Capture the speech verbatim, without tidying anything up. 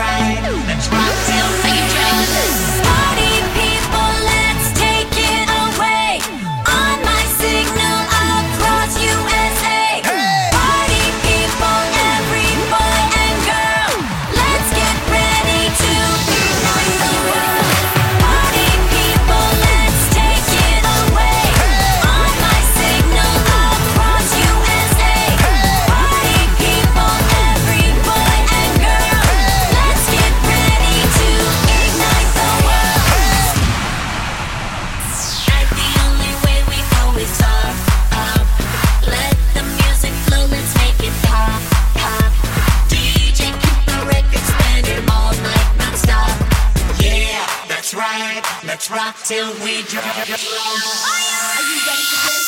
right. Let's rock till we drop. Party people, let's take it away. On my signal across U S A. Hey! Party people, every boy and girl, let's get ready to ignite the world. Party people, let's take it away. On my signal across U S A. Party people, every boy and girl, let's get ready to ignite the world. And the only way we always are up. Let the music flow, let's make it pop, pop. D J, keep the record spinning all night non-stop. Yeah, that's right. Let's rock till we drop. Are you ready for this?